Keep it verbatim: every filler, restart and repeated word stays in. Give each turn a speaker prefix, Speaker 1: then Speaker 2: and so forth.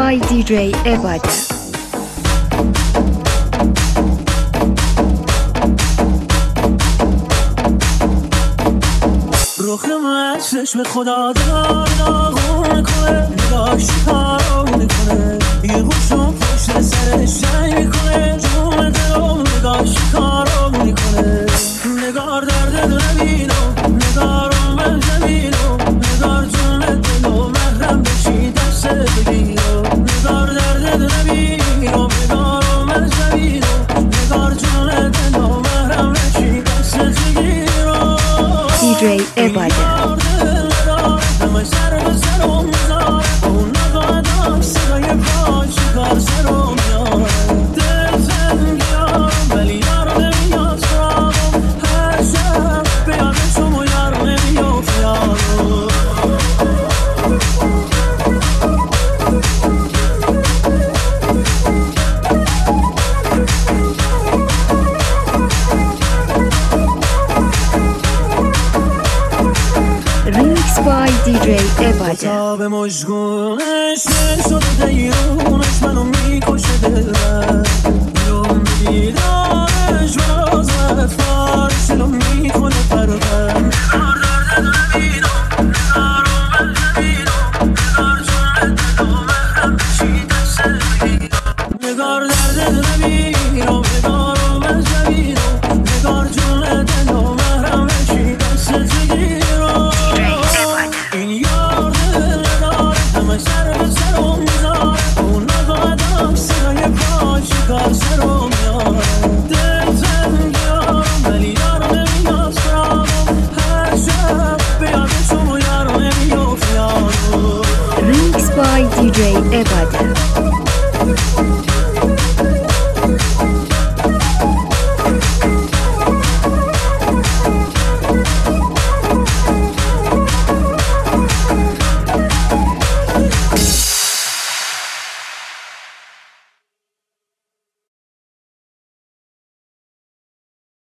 Speaker 1: by دی جی عباده.
Speaker 2: رخ من چشم خدا دار داغون کنه، نگاه شکارو میکنه، یه خوشم پشت سرش جنگ میکنه، جون دلم نگاه شکارو میکنه. نگار درد دو نبینم، نگارم من زمینم، نگار جون دلم محرم بشی دست بگیرم. نگار درد دو نبینم، نگارم من زمینم، نگار جون دلم محرم بشی دست بگیرم.
Speaker 1: دی جی عباده. Remix by دی جی عباده.
Speaker 2: تا به مشگونش شده دیرونش منو میکشه دلم، بیرون بیدارش منو زد فارش دلو میکنه پرم. نگار درد نبینم، نگارم من نبینم، نگار جون دلو محرم بشی دست بگیرم. نگار درد نبینم، نگارم من نبینم، نگار جون دلو محرم بشی دست بگیرم. این یار دل نداره، همه سر به سرم میذاره، اون نگاهدم صدای پای شکار سرم میاره. دل تنگیارم ولی یارو نمیاد سرامم، هر شب به یاد شما یارو نمیافت یارو.
Speaker 1: Remix by دی جی